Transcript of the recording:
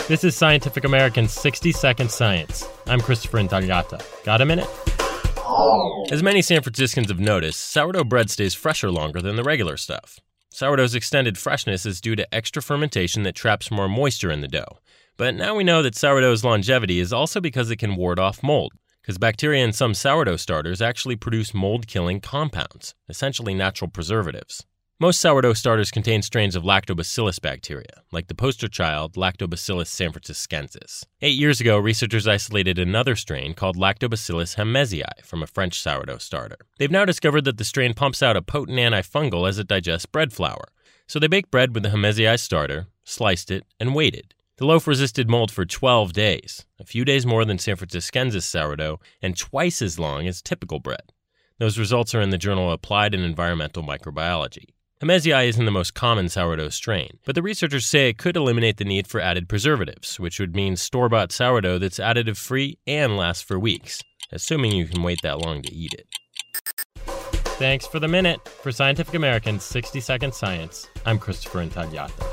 This is Scientific American's 60-Second Science. I'm Christopher Intagliata. Got a minute? As many San Franciscans have noticed, sourdough bread stays fresher longer than the regular stuff. Sourdough's extended freshness is due to extra fermentation that traps more moisture in the dough. But now we know that sourdough's longevity is also because it can ward off mold, because bacteria in some sourdough starters actually produce mold-killing compounds, essentially natural preservatives. Most sourdough starters contain strains of lactobacillus bacteria, like the poster child Lactobacillus sanfranciscensis. 8 years ago, researchers isolated another strain called Lactobacillus hamesii from a French sourdough starter. They've now discovered that the strain pumps out a potent antifungal as it digests bread flour. So they baked bread with the hamesii starter, sliced it, and waited. The loaf resisted mold for 12 days, a few days more than San Franciscensis sourdough, and twice as long as typical bread. Those results are in the journal Applied and Environmental Microbiology. Hamesii isn't the most common sourdough strain, but the researchers say it could eliminate the need for added preservatives, which would mean store-bought sourdough that's additive-free and lasts for weeks, assuming you can wait that long to eat it. Thanks for the minute. For Scientific American's 60-Second Science, I'm Christopher Intagliata.